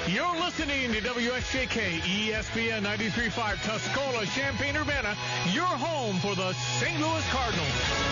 You're listening to WSJK ESPN 93.5 Tuscola, Champaign-Urbana, your home for the St. Louis Cardinals.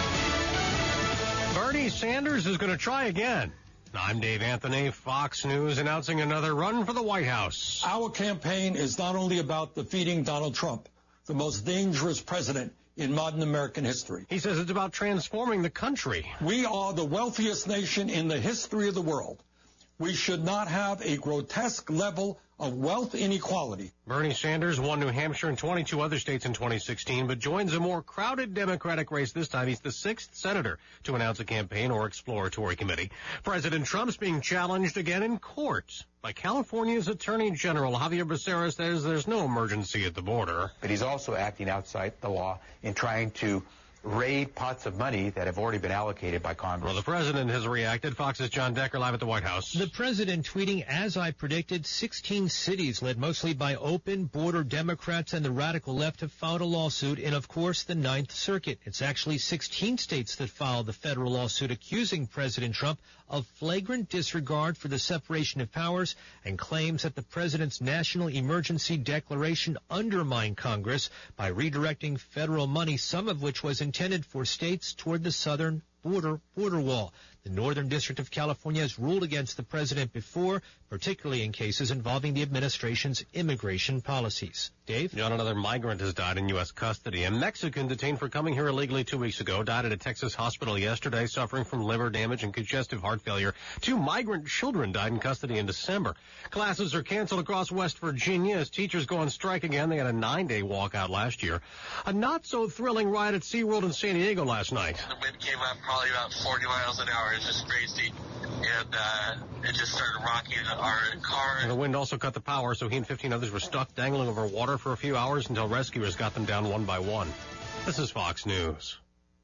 Bernie Sanders is going to try again. I'm Dave Anthony, Fox News, announcing another run for the White House. Our campaign is not only about defeating Donald Trump, the most dangerous president in modern American history. He says it's about transforming the country. We are the wealthiest nation in the history of the world. We should not have a grotesque level of wealth inequality. Bernie Sanders won New Hampshire and 22 other states in 2016, but joins a more crowded Democratic race this time. He's the sixth senator to announce a campaign or exploratory committee. President Trump's being challenged again in court by California's Attorney General. Javier Becerra says there's no emergency at the border. But he's also acting outside the law in trying to raid pots of money that have already been allocated by Congress. Well, the president has reacted. Fox's John Decker live at the White House. The president tweeting, as I predicted, 16 cities led mostly by open border Democrats and the radical left have filed a lawsuit in, of course, the Ninth Circuit. It's actually 16 states that filed the federal lawsuit accusing President Trump of flagrant disregard for the separation of powers and claims that the president's national emergency declaration undermined Congress by redirecting federal money, some of which was intended for states toward the southern border wall. The Northern District of California has ruled against the president before, particularly in cases involving the administration's immigration policies. Dave? John, another migrant has died in U.S. custody. A Mexican detained for coming here illegally 2 weeks ago died at a Texas hospital yesterday, suffering from liver damage and congestive heart failure. 2 migrant children died in custody in December. Classes are canceled across West Virginia as teachers go on strike again. They had a 9-day walkout last year. A not-so-thrilling ride at SeaWorld in San Diego last night. The wind came up probably about 40 miles an hour. It was just crazy, and it just started rocking our car. And the wind also cut the power, so he and 15 others were stuck dangling over water for a few hours until rescuers got them down one by one. This is Fox News.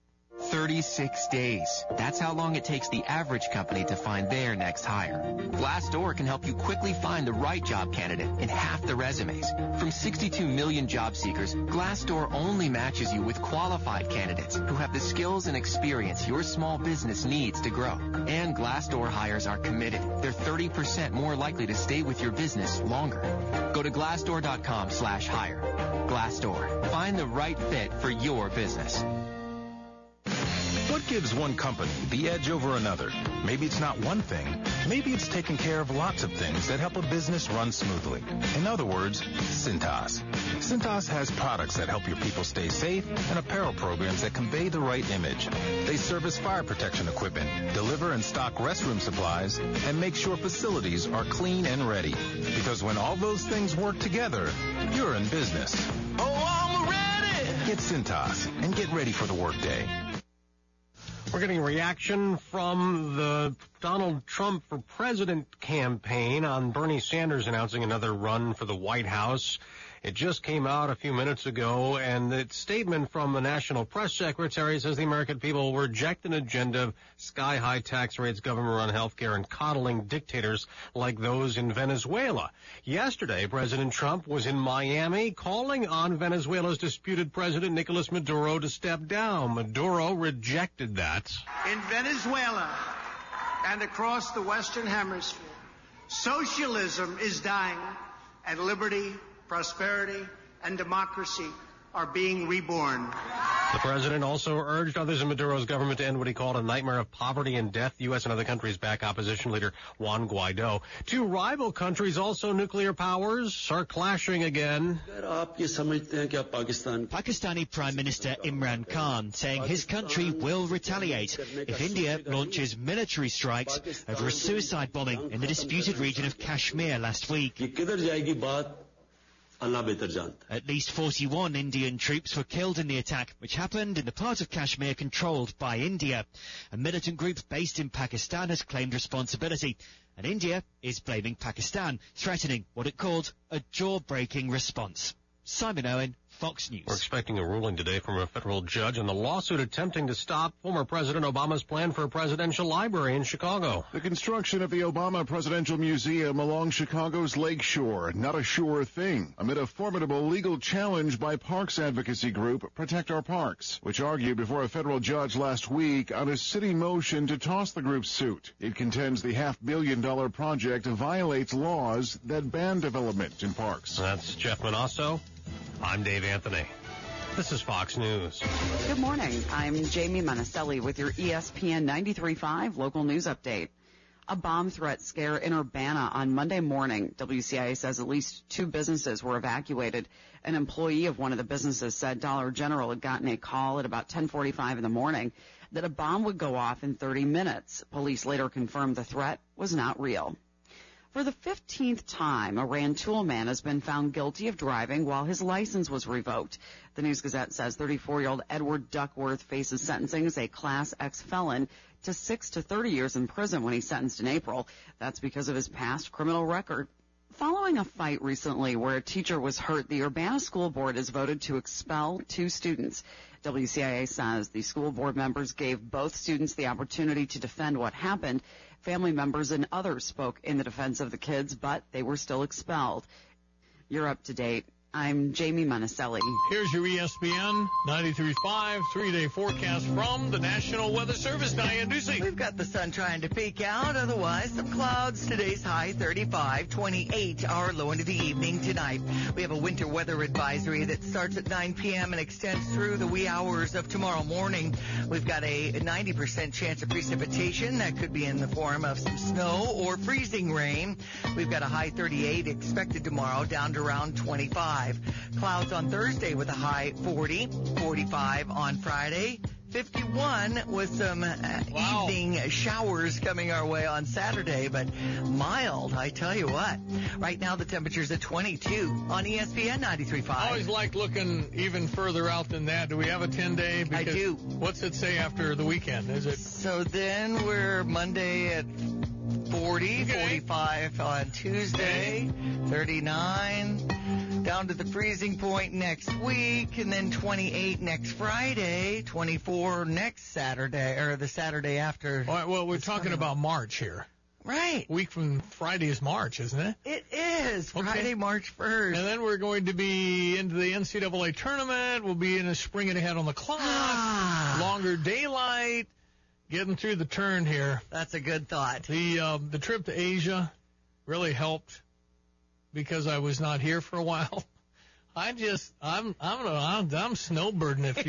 36 days. That's how long it takes the average company to find their next hire. Glassdoor can help you quickly find the right job candidate in half the resumes. From 62 million job seekers, Glassdoor only matches you with qualified candidates who have the skills and experience your small business needs to grow. And Glassdoor hires are committed. They're 30% more likely to stay with your business longer. Go to Glassdoor.com/hire. Glassdoor. Find the right fit for your business. What gives one company the edge over another? Maybe it's not one thing. Maybe it's taking care of lots of things that help a business run smoothly. In other words, Cintas. Cintas has products that help your people stay safe and apparel programs that convey the right image. They service fire protection equipment, deliver and stock restroom supplies, and make sure facilities are clean and ready. Because when all those things work together, you're in business. Oh, I'm ready! Get Cintas and get ready for the workday. We're getting a reaction from the Donald Trump for President campaign on Bernie Sanders announcing another run for the White House. It just came out a few minutes ago, and the statement from the National Press Secretary says the American people will reject an agenda of sky-high tax rates, government-run health care, and coddling dictators like those in Venezuela. Yesterday, President Trump was in Miami calling on Venezuela's disputed president, Nicolas Maduro, to step down. Maduro rejected that. In Venezuela and across the Western Hemisphere, socialism is dying, and liberty, prosperity, and democracy are being reborn. The president also urged others in Maduro's government to end what he called a nightmare of poverty and death. U.S. and other countries back opposition leader Juan Guaido. 2 rival countries, also nuclear powers, are clashing again. Pakistani Prime Minister Imran Khan saying his country will retaliate if India launches military strikes over a suicide bombing in the disputed region of Kashmir last week. At least 41 Indian troops were killed in the attack, which happened in the part of Kashmir controlled by India. A militant group based in Pakistan has claimed responsibility, and India is blaming Pakistan, threatening what it called a jaw-breaking response. Simon Owen, Fox News. We're expecting a ruling today from a federal judge on the lawsuit attempting to stop former President Obama's plan for a presidential library in Chicago. The construction of the Obama Presidential Museum along Chicago's Lakeshore, not a sure thing, amid a formidable legal challenge by parks advocacy group Protect Our Parks, which argued before a federal judge last week on a city motion to toss the group's suit. It contends the $500 million project violates laws that ban development in parks. That's Jeff Manasso. I'm Dave Anthony. This is Fox News. Good morning. I'm Jamie Monacelli with your ESPN 93.5 local news update. A bomb threat scare in Urbana on Monday morning. WCIA says at least 2 businesses were evacuated. An employee of one of the businesses said Dollar General had gotten a call at about 10:45 in the morning that a bomb would go off in 30 minutes. Police later confirmed the threat was not real. For the 15th time, a Rantoul man has been found guilty of driving while his license was revoked. The News-Gazette says 34-year-old Edward Duckworth faces sentencing as a Class X felon to 6 to 30 years in prison when he's sentenced in April. That's because of his past criminal record. Following a fight recently where a teacher was hurt, the Urbana School Board has voted to expel 2 students. WCIA says the school board members gave both students the opportunity to defend what happened. Family members and others spoke in the defense of the kids, but they were still expelled. You're up to date. I'm Jamie Monacelli. Here's your ESPN 93.5 3-day forecast from the National Weather Service. Diane Ducey. We've got the sun trying to peek out. Otherwise, some clouds. Today's high 35, 28 our low into the evening tonight. We have a winter weather advisory that starts at 9 p.m. and extends through the wee hours of tomorrow morning. We've got a 90% chance of precipitation. That could be in the form of some snow or freezing rain. We've got a high 38 expected tomorrow, down to around 25. Clouds on Thursday with a high 40, 45 on Friday, 51 with some evening showers coming our way on Saturday, but mild, I tell you what. Right now the temperature's at 22 on ESPN 93.5. I always like looking even further out than that. Do we have a 10-day? I do. What's it say after the weekend? Is it? So then we're Monday at 40, 45 on Tuesday, 39, down to the freezing point next week, and then 28 next Friday, 24 next Saturday, or the Saturday after. All right, well, we're talking about March here. Right. Week from Friday is March, isn't it? It is. Friday, March 1st. And then we're going to be into the NCAA tournament. We'll be in a spring and ahead on the clock. Longer daylight. Getting through the turn here. That's a good thought. The trip to Asia really helped because I was not here for a while. I'm snowbirding it.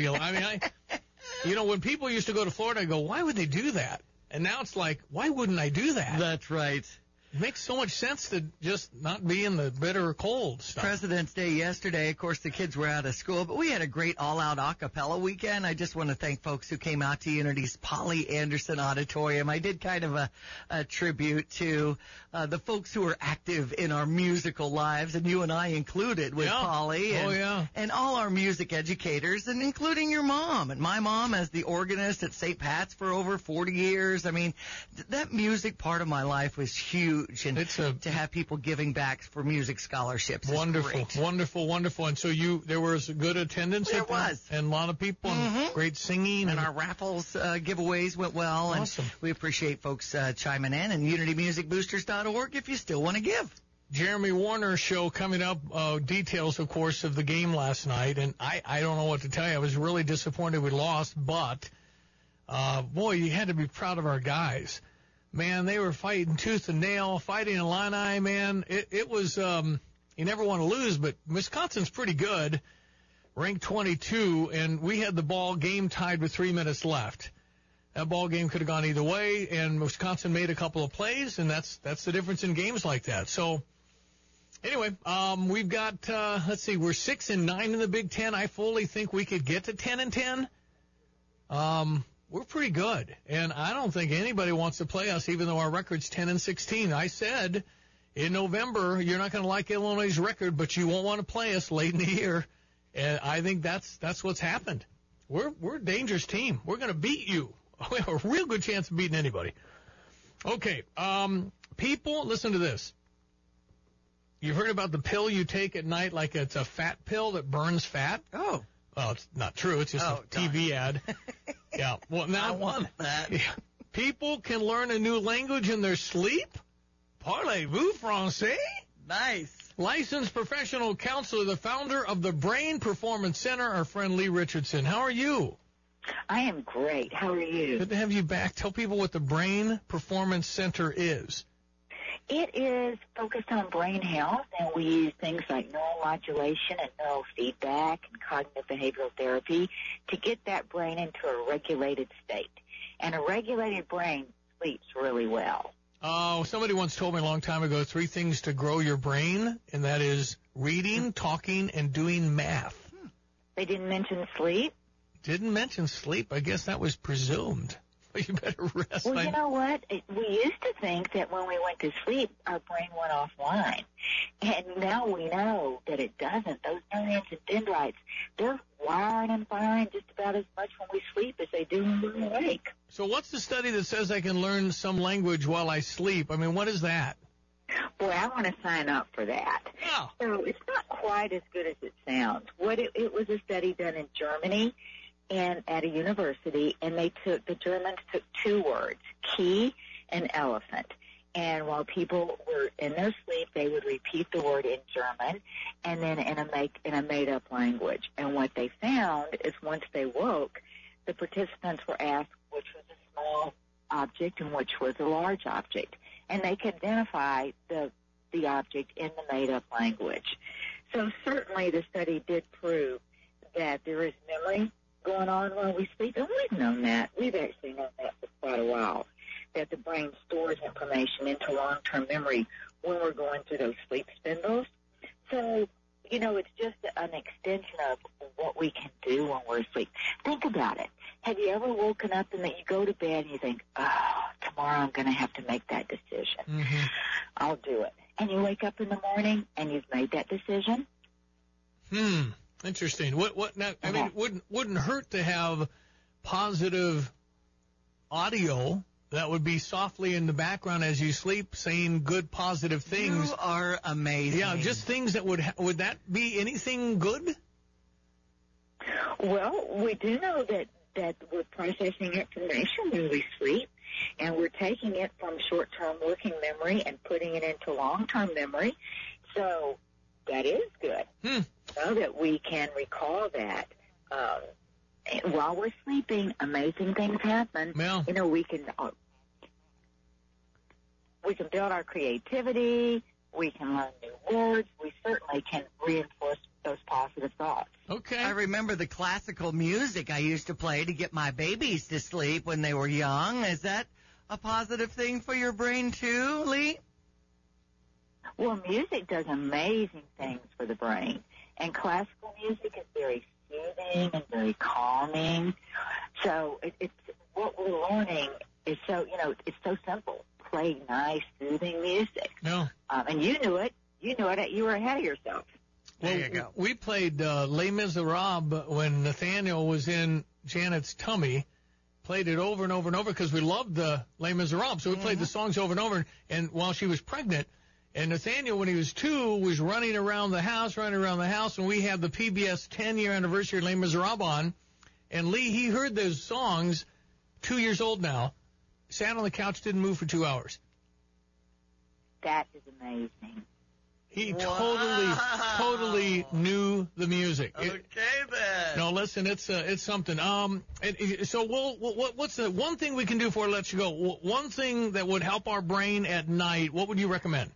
When people used to go to Florida, I go, why would they do that? And now it's like, why wouldn't I do that? That's right. It makes so much sense to just not be in the bitter cold stuff. President's Day yesterday, of course, the kids were out of school, but we had a great all-out a cappella weekend. I just want to thank folks who came out to Unity's Polly Anderson Auditorium. I did kind of a tribute to the folks who are active in our musical lives, and you and I included with Polly. And all our music educators, and including your mom. And my mom as the organist at St. Pat's for over 40 years. I mean, that music part of my life was huge. And to have people giving back for music scholarships is great. Wonderful. And so there was good attendance? There was. And a lot of people, and great singing. And our raffles giveaways went well. Awesome. And we appreciate folks chiming in. And UnityMusicBoosters.org if you still want to give. Jeremy Warner show coming up, details, of course, of the game last night. And I don't know what to tell you. I was really disappointed we lost, but, boy, you had to be proud of our guys. Man, they were fighting tooth and nail, fighting Illini, man. It was, you never want to lose, but Wisconsin's pretty good, ranked 22, and we had the ball game tied with 3 minutes left. That ball game could have gone either way, and Wisconsin made a couple of plays, and that's the difference in games like that. So, anyway, we've got, we're 6-9 in the Big Ten. I fully think we could get to 10-10. We're pretty good, and I don't think anybody wants to play us, even though our record's 10-16. I said in November, you're not going to like Illinois' record, but you won't want to play us late in the year, and I think that's what's happened. We're a dangerous team. We're going to beat you. We have a real good chance of beating anybody. Okay, people, listen to this. You heard about the pill you take at night, like it's a fat pill that burns fat? Oh. Well, it's not true. It's just a TV ad. Yeah. Well, now I want that. Yeah. People can learn a new language in their sleep? Parlez-vous français? Nice. Licensed professional counselor, the founder of the Brain Performance Center, our friend Lee Richardson. How are you? I am great. How are you? Good to have you back. Tell people what the Brain Performance Center is. It is focused on brain health, and we use things like neuromodulation and neurofeedback and cognitive behavioral therapy to get that brain into a regulated state. And a regulated brain sleeps really well. Oh, somebody once told me a long time ago 3 things to grow your brain, and that is reading, talking, and doing math. They didn't mention sleep? Didn't mention sleep. I guess that was presumed. You better rest. Well, you know what? We used to think that when we went to sleep, our brain went offline. And now we know that it doesn't. Those neurons and dendrites, they're wiring and firing just about as much when we sleep as they do when we're awake. So what's the study that says I can learn some language while I sleep? I mean, what is that? Boy, I want to sign up for that. Oh. So it's not quite as good as it sounds. It was a study done in Germany and at a university, and the Germans took 2 words, key and elephant. And while people were in their sleep, they would repeat the word in German and then in a made-up language. And what they found is once they woke, the participants were asked which was a small object and which was a large object. And they could identify the object in the made-up language. So certainly the study did prove that there is memory going on while we sleep. And we've known that. We've actually known that for quite a while, that the brain stores information into long-term memory when we're going through those sleep spindles. So, it's just an extension of what we can do when we're asleep. Think about it. Have you ever woken up and that you go to bed and you think, tomorrow I'm going to have to make that decision. Mm-hmm. I'll do it. And you wake up in the morning and you've made that decision? Interesting. What now? I mean, it wouldn't hurt to have positive audio that would be softly in the background as you sleep, saying good, positive things. You are amazing. Yeah, just things that would that be anything good? Well, we do know that we're processing information when we sleep, and we're taking it from short-term working memory and putting it into long-term memory. So that is good. So that we can recall that. While we're sleeping, amazing things happen. Yeah. We can build our creativity. We can learn new words. We certainly can reinforce those positive thoughts. Okay. I remember the classical music I used to play to get my babies to sleep when they were young. Is that a positive thing for your brain too, Lee? Well, music does amazing things for the brain. And classical music is very soothing and very calming. So it's what we're learning is so, it's so simple. Play nice, soothing music. No. And you knew it. You were ahead of yourself. Well, there you go. We played Les Miserables when Nathaniel was in Janet's tummy. Played it over and over and over because we loved the Les Miserables. So we played the songs over and over. And while she was pregnant, and Nathaniel, when he was 2, was running around the house, and we had the PBS 10-year anniversary of Les Miserables on. And Lee, he heard those songs, 2 years old now, sat on the couch, didn't move for 2 hours. That is amazing. He totally knew the music. Okay, then. No, listen, it's something. So what's the one thing we can do before I let you go? One thing that would help our brain at night, what would you recommend?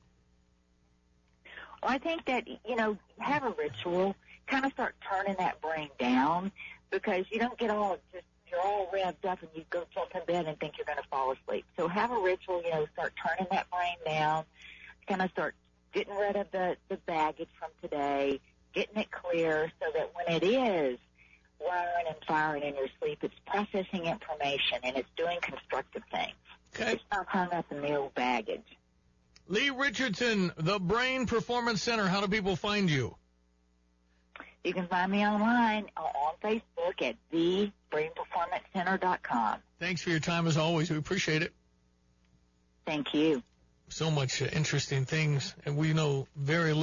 Well, I think that, have a ritual, kind of start turning that brain down, because you don't get you're all revved up and you go jump in bed and think you're going to fall asleep. So have a ritual, start turning that brain down, kind of start getting rid of the baggage from today, getting it clear so that when it is wiring and firing in your sleep, it's processing information and it's doing constructive things. Okay. It's not hung up in the old baggage. Lee Richardson, the Brain Performance Center. How do people find you? You can find me online on Facebook at thebrainperformancecenter.com. Thanks for your time as always. We appreciate it. Thank you. So much interesting things, and we know very little.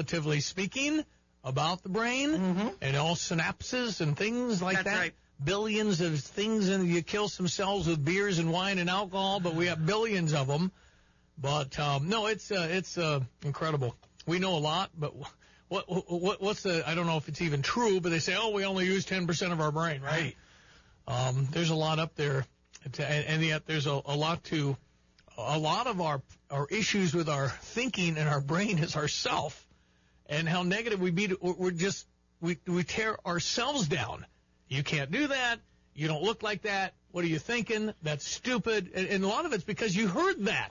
relatively speaking, about the brain and all synapses and things like That's that. right. Billions of things, and you kill some cells with beers and wine and alcohol, but we have billions of them. But no, it's incredible. We know a lot, but what's the? I don't know if it's even true, but they say, oh, we only use 10% of our brain, right? There's a lot up there, and yet there's a lot to. A lot of our issues with our thinking and our brain is ourself, and how negative we be. We tear ourselves down. You can't do that. You don't look like that. What are you thinking? That's stupid. And a lot of it's because you heard that.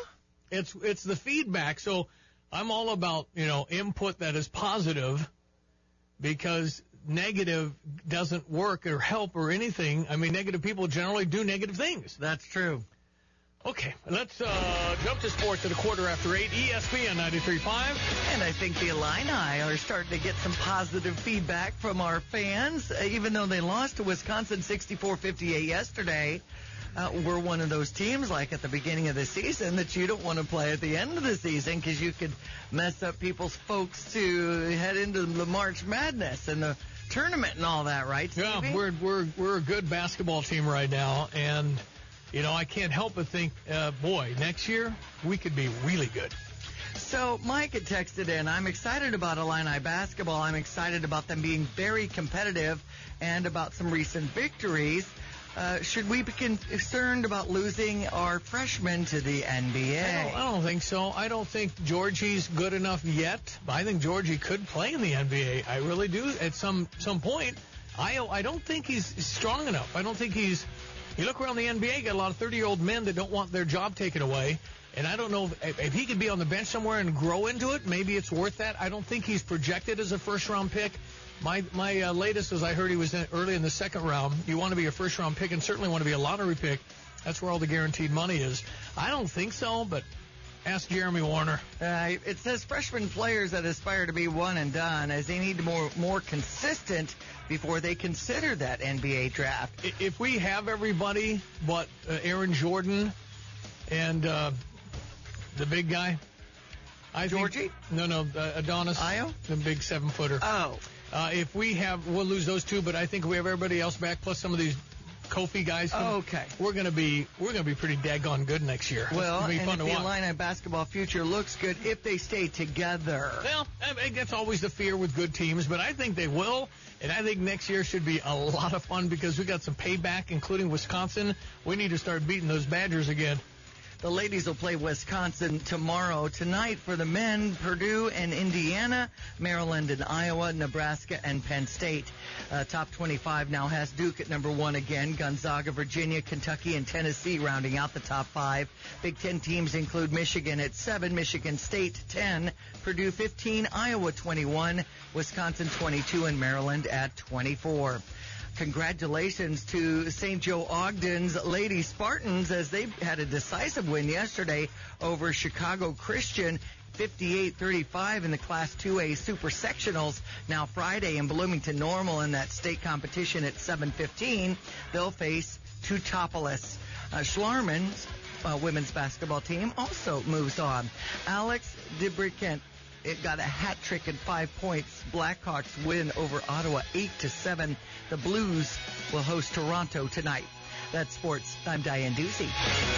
It's the feedback. So I'm all about, input that is positive, because negative doesn't work or help or anything. I mean, negative people generally do negative things. That's true. Okay, let's jump to sports at 8:15, ESPN 93.5. And I think the Illini are starting to get some positive feedback from our fans. Even though they lost to Wisconsin 64-58 yesterday, we're one of those teams, like at the beginning of the season, that you don't want to play at the end of the season because you could mess up people's folks to head into the March Madness and the tournament and all that, right, Stevie? Yeah, we're a good basketball team right now, and I can't help but think, boy, next year we could be really good. So Mike had texted in, I'm excited about Illini basketball. I'm excited about them being very competitive and about some recent victories. Should we be concerned about losing our freshmen to the NBA? I don't think so. I don't think Georgie's good enough yet. But I think Georgie could play in the NBA. I really do at some point. I don't think he's strong enough. I don't think he's... You look around the NBA, got a lot of 30-year-old men that don't want their job taken away. And I don't know if he could be on the bench somewhere and grow into it. Maybe it's worth that. I don't think he's projected as a first-round pick. My latest is I heard he was early in the second round. You want to be a first-round pick and certainly want to be a lottery pick. That's where all the guaranteed money is. I don't think so, but ask Jeremy Warner. It says freshman players that aspire to be one and done, as they need more consistent before they consider that NBA draft. If we have everybody but Aaron Jordan and the big guy, Georgie? No, Adonis. Ayo? The big 7-footer. Oh. If we have, we'll lose those two, but I think we have everybody else back, plus some of these Kofi guys. Okay. We're gonna be pretty daggone good next year. Well, and if the Illini basketball future looks good if they stay together. Well, I mean, that's always the fear with good teams, but I think they will, and I think next year should be a lot of fun because we got some payback, including Wisconsin. We need to start beating those Badgers again. The ladies will play Wisconsin tomorrow. Tonight for the men, Purdue and Indiana, Maryland and Iowa, Nebraska and Penn State. Top 25 now has Duke at number 1 again. Gonzaga, Virginia, Kentucky, and Tennessee rounding out the top 5. Big Ten teams include Michigan at 7, Michigan State 10, Purdue 15, Iowa 21, Wisconsin 22, and Maryland at 24. Congratulations to St. Joe Ogden's Lady Spartans as they had a decisive win yesterday over Chicago Christian, 58-35 in the Class 2A Super Sectionals. Now Friday in Bloomington Normal in that state competition at 7:15, they'll face Teutopolis. Schlarman's women's basketball team also moves on. Alex DeBrickent, it got a hat trick and 5 points. Blackhawks win over Ottawa 8-7. The Blues will host Toronto tonight. That's sports. I'm Diane Ducey.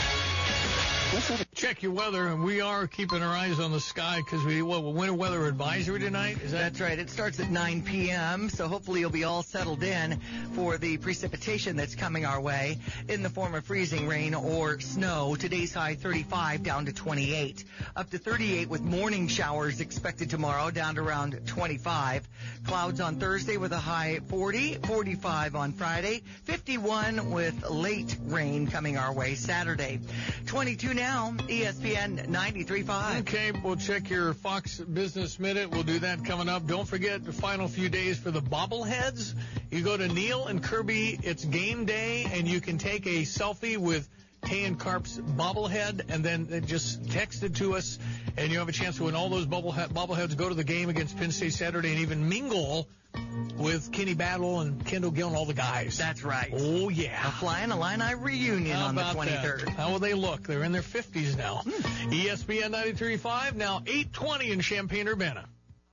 Check your weather, and we are keeping our eyes on the sky because winter weather advisory tonight. That's right. It starts at 9 p.m., so hopefully you'll be all settled in for the precipitation that's coming our way in the form of freezing rain or snow. Today's high 35 down to 28. Up to 38 with morning showers expected tomorrow, down to around 25. Clouds on Thursday with a high 40, 45 on Friday, 51 with late rain coming our way Saturday. 22 now, ESPN 93.5. Okay, we'll check your Fox Business Minute. We'll do that coming up. Don't forget the final few days for the bobbleheads. You go to Neil and Kirby, it's game day, and you can take a selfie with Kay and Carp's bobblehead, and then just text it to us, and you have a chance to win all those bobbleheads. Go to the game against Penn State Saturday and even mingle with Kenny Battle and Kendall Gill and all the guys. That's right. Oh, yeah. A Flying Illini reunion on the 23rd. That? How will they look? They're in their 50s now. ESPN 93.5, now 8:20 in Champaign-Urbana.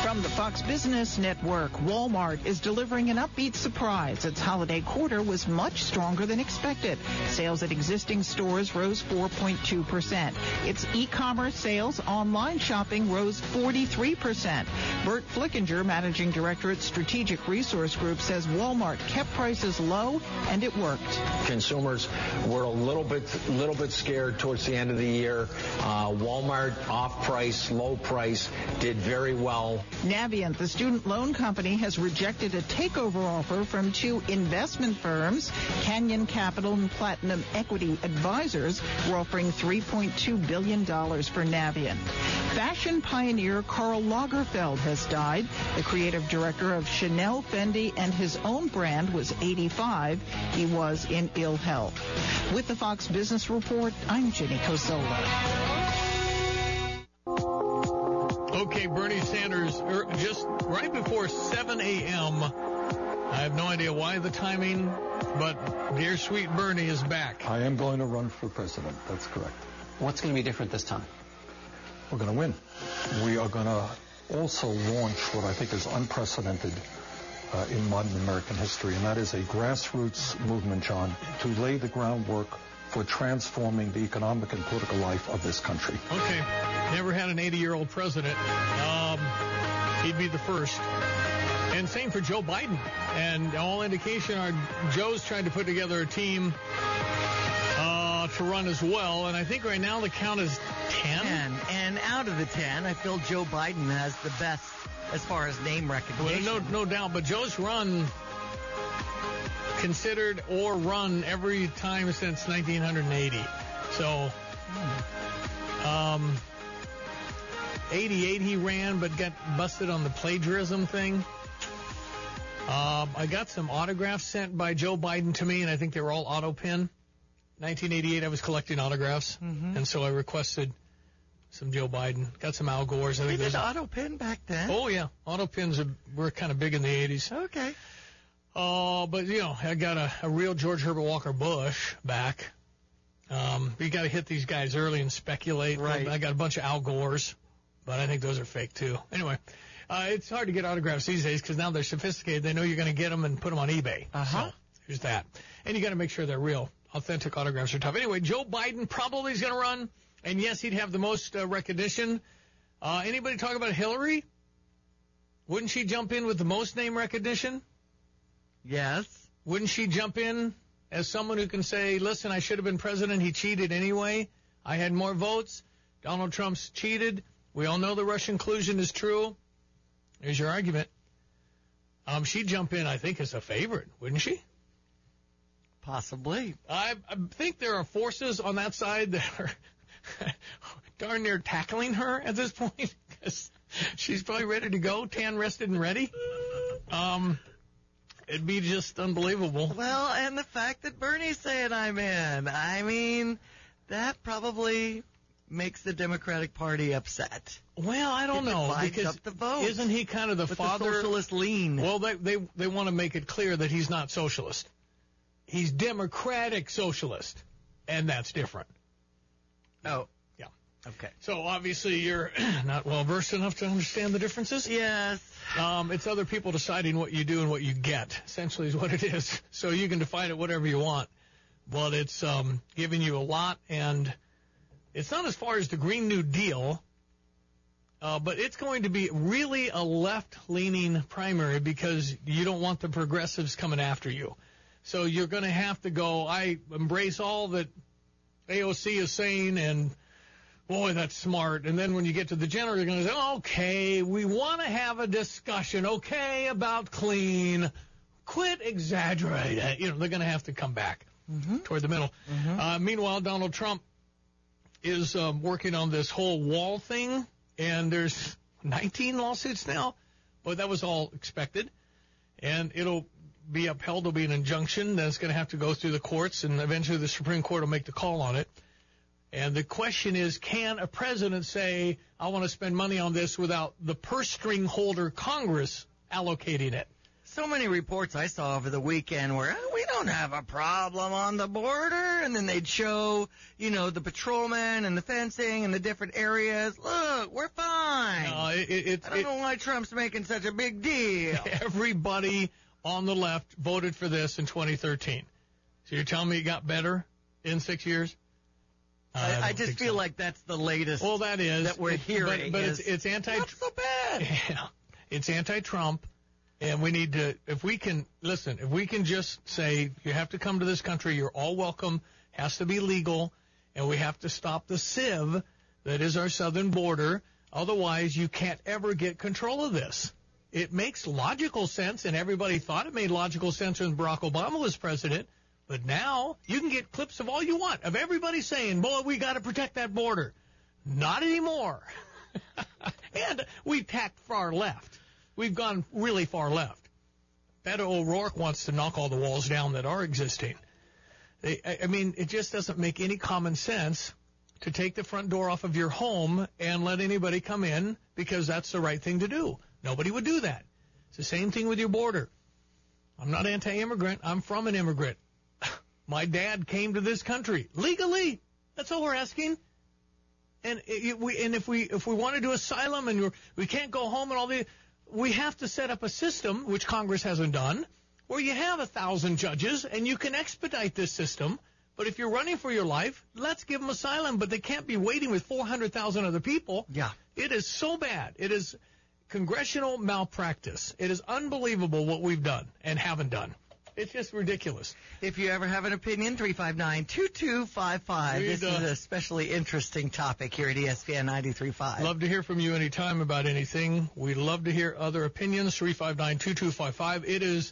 From the Fox Business Network, Walmart is delivering an upbeat surprise. Its holiday quarter was much stronger than expected. Sales at existing stores rose 4.2%. Its e-commerce sales, online shopping, rose 43%. Bert Flickinger, managing director at Strategic Resource Group, says Walmart kept prices low and it worked. Consumers were a little bit scared towards the end of the year. Walmart off price, low price, did very well. Navient, the student loan company, has rejected a takeover offer from two investment firms. Canyon Capital and Platinum Equity Advisors were offering $3.2 billion for Navient. Fashion pioneer Karl Lagerfeld has died. The creative director of Chanel, Fendi, and his own brand was 85. He was in ill health. With the Fox Business Report, I'm Jenny Cosola. Okay, Bernie Sanders, just right before 7 a.m., I have no idea why the timing, but dear sweet Bernie is back. I am going to run for president. That's correct. What's going to be different this time? We're going to win. We are going to also launch what I think is unprecedented in modern American history, and that is a grassroots movement, John, to lay the groundwork for transforming the economic and political life of this country. Okay. Never had an 80-year-old president. He'd be the first. And same for Joe Biden. And all indication are Joe's trying to put together a team to run as well. And I think right now the count is 10. And out of the 10, I feel Joe Biden has the best as far as name recognition. Well, no doubt. But Joe's run considered or run every time since 1980. So, 88 he ran, but got busted on the plagiarism thing. I got some autographs sent by Joe Biden to me, and I think they were all auto-pin. 1988, I was collecting autographs, and so I requested some Joe Biden. Got some Al Gore's. They did auto-pin back then? Oh, yeah. Auto-pins were kind of big in the 80s. Okay. But, I got a real George Herbert Walker Bush back. You got to hit these guys early and speculate. Right. I got a bunch of Al Gore's, but I think those are fake, too. Anyway, it's hard to get autographs these days because now they're sophisticated. They know you're going to get them and put them on eBay. So here's that. And you got to make sure they're real. Authentic autographs are tough. Anyway, Joe Biden probably is going to run, and yes, he'd have the most recognition. Anybody talk about Hillary? Wouldn't she jump in with the most name recognition? Yes. Wouldn't she jump in as someone who can say, listen, I should have been president. He cheated anyway. I had more votes. Donald Trump's cheated. We all know the Russian collusion is true. There's your argument. She'd jump in, I think, as a favorite, wouldn't she? Possibly. I think there are forces on that side that are darn near tackling her at this point because she's probably ready to go, tan, rested, and ready. It'd be just unbelievable. Well, and the fact that Bernie's saying I'm in, I mean, that probably makes the Democratic Party upset. Well, I don't know, because up the vote. Isn't he kind of the father? The socialist lean. Well, they want to make it clear that he's not socialist. He's Democratic socialist, and that's different. Oh. Yeah. Okay. So, obviously, you're not well-versed enough to understand the differences? Yes. It's other people deciding what you do and what you get, essentially, is what it is. So you can define it whatever you want. But it's giving you a lot, and it's not as far as the Green New Deal, but it's going to be really a left-leaning primary because you don't want the progressives coming after you. So you're going to have to go, I embrace all that AOC is saying, and boy, that's smart. And then when you get to the general, you're going to say, okay, we want to have a discussion, okay, about clean. Quit exaggerating. They're going to have to come back toward the middle. Meanwhile, Donald Trump is working on this whole wall thing, and there's 19 lawsuits now. But that was all expected. And it'll be upheld. There'll be an injunction. Then it's going to have to go through the courts, and eventually the Supreme Court will make the call on it. And the question is, can a president say, I want to spend money on this without the purse string holder Congress allocating it? So many reports I saw over the weekend where we don't have a problem on the border, and then they'd show, the patrolmen and the fencing and the different areas. Look, we're fine. I don't know why Trump's making such a big deal. Everybody on the left voted for this in 2013. So you're telling me it got better in 6 years? I just feel like that's the latest. Well, that is that we're hearing. But it's anti. Not so bad. Yeah, it's anti-Trump. And we need to, if we can just say, you have to come to this country, you're all welcome, has to be legal, and we have to stop the sieve that is our southern border. Otherwise, you can't ever get control of this. It makes logical sense, and everybody thought it made logical sense when Barack Obama was president. But now, you can get clips of all you want, of everybody saying, boy, we got to protect that border. Not anymore. And we've tacked far left. We've gone really far left. Beto O'Rourke wants to knock all the walls down that are existing. It just doesn't make any common sense to take the front door off of your home and let anybody come in because that's the right thing to do. Nobody would do that. It's the same thing with your border. I'm not anti-immigrant. I'm from an immigrant. My dad came to this country legally. That's all we're asking. And if we want to do asylum and we can't go home and all the... We have to set up a system, which Congress hasn't done, where you have 1,000 judges and you can expedite this system. But if you're running for your life, let's give them asylum. But they can't be waiting with 400,000 other people. Yeah. It is so bad. It is congressional malpractice. It is unbelievable what we've done and haven't done. It's just ridiculous. If you ever have an opinion, 359-2255. This is an especially interesting topic here at ESPN 93.5. Love to hear from you anytime about anything. We love to hear other opinions, 359-2255. It is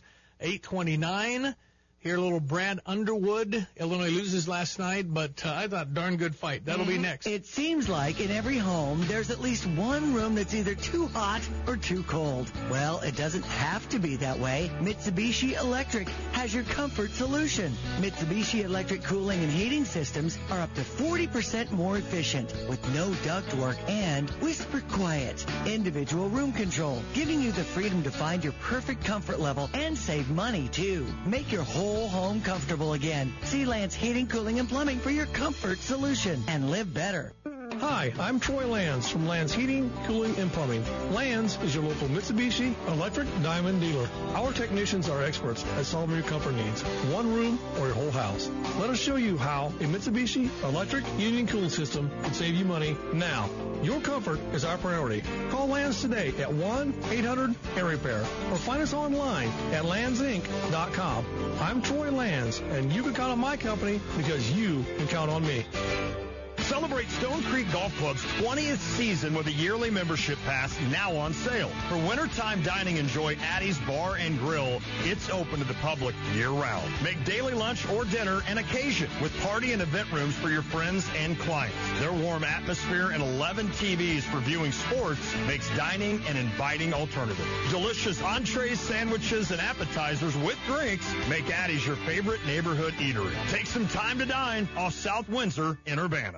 8:29. Here, a little Brad Underwood. Illinois loses last night, but I thought darn good fight. That'll be next. It seems like in every home, there's at least one room that's either too hot or too cold. Well, it doesn't have to be that way. Mitsubishi Electric has your comfort solution. Mitsubishi Electric cooling and heating systems are up to 40% more efficient with no ductwork and whisper quiet. Individual room control, giving you the freedom to find your perfect comfort level and save money, too. Make your whole home comfortable again. See Lance Heating, Cooling, and Plumbing for your comfort solution and live better. Hi, I'm Troy Lands from Lands Heating, Cooling, and Plumbing. Lands is your local Mitsubishi Electric Diamond dealer. Our technicians are experts at solving your comfort needs, one room or your whole house. Let us show you how a Mitsubishi Electric Heating and Cooling System can save you money now. Your comfort is our priority. Call Lands today at 1-800-AIR-REPAIR or find us online at landsinc.com. I'm Troy Lands, and you can count on my company because you can count on me. Celebrate Stone Creek Golf Club's 20th season with a yearly membership pass now on sale. For wintertime dining, enjoy Addie's Bar and Grill. It's open to the public year-round. Make daily lunch or dinner an occasion with party and event rooms for your friends and clients. Their warm atmosphere and 11 TVs for viewing sports makes dining an inviting alternative. Delicious entrees, sandwiches, and appetizers with drinks make Addie's your favorite neighborhood eatery. Take some time to dine off South Windsor in Urbana.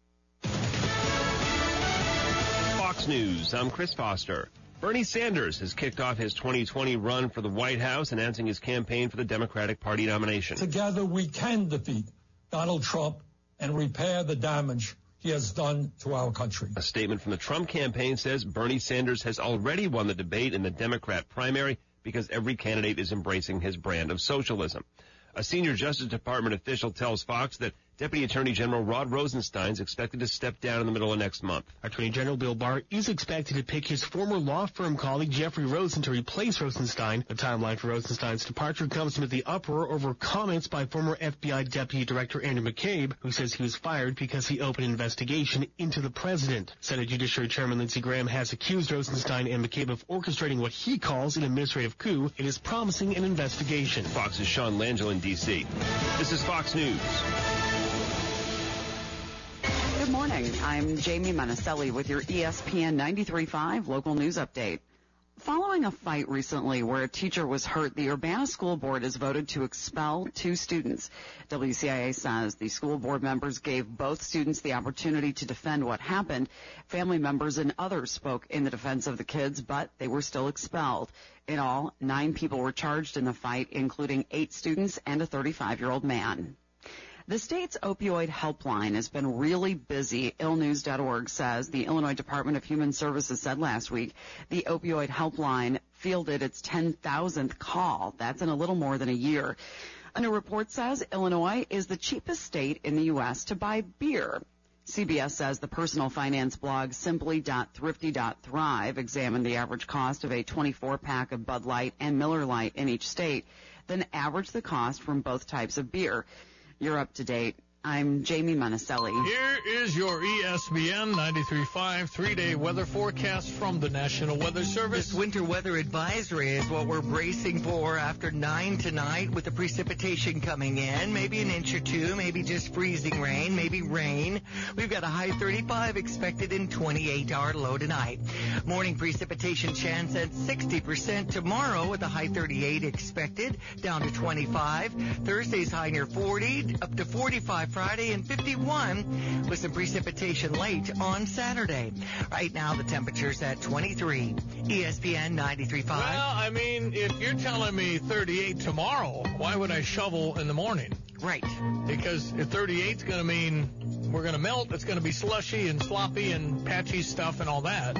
Fox News, I'm Chris Foster. Bernie Sanders has kicked off his 2020 run for the White House, announcing his campaign for the Democratic Party nomination. Together we can defeat Donald Trump and repair the damage he has done to our country. A statement from the Trump campaign says Bernie Sanders has already won the debate in the Democrat primary because every candidate is embracing his brand of socialism. A senior Justice Department official tells Fox that Deputy Attorney General Rod Rosenstein is expected to step down in the middle of next month. Attorney General Bill Barr is expected to pick his former law firm colleague Jeffrey Rosen to replace Rosenstein. The timeline for Rosenstein's departure comes amid the uproar over comments by former FBI Deputy Director Andrew McCabe, who says he was fired because he opened an investigation into the president. Senate Judiciary Chairman Lindsey Graham has accused Rosenstein and McCabe of orchestrating what he calls an administrative coup. It is promising an investigation. Fox's Sean Langell in D.C. This is Fox News. Good morning. I'm Jamie Monticelli with your ESPN 93.5 local news update. Following a fight recently where a teacher was hurt, the Urbana School Board has voted to expel 2 students. WCIA says the school board members gave both students the opportunity to defend what happened. Family members and others spoke in the defense of the kids, but they were still expelled. In all, 9 people were charged in the fight, including 8 students and a 35-year-old man. The state's opioid helpline has been really busy. ILLNews.org says the Illinois Department of Human Services said last week the opioid helpline fielded its 10,000th call. That's in a little more than a year. A new report says Illinois is the cheapest state in the U.S. to buy beer. CBS says the personal finance blog simply.thrifty.thrive examined the average cost of a 24-pack of Bud Light and Miller Lite in each state, then averaged the cost from both types of beer. You're up to date. I'm Jamie Monticelli. Here is your ESPN 93.5 3-day weather forecast from the National Weather Service. This winter weather advisory is what we're bracing for after 9 tonight, with the precipitation coming in. Maybe an inch or 2, maybe just freezing rain, maybe rain. We've got a high 35 expected in 28-hour low tonight. Morning precipitation chance at 60% tomorrow, with a high 38 expected, down to 25. Thursday's high near 40, up to 45 Friday, and 51 with some precipitation late on Saturday. Right now, the temperature's at 23. ESPN 93.5. Well, I mean, if you're telling me 38 tomorrow, why would I shovel in the morning? Right. Because if 38's going to mean we're going to melt, it's going to be slushy and sloppy and patchy stuff and all that.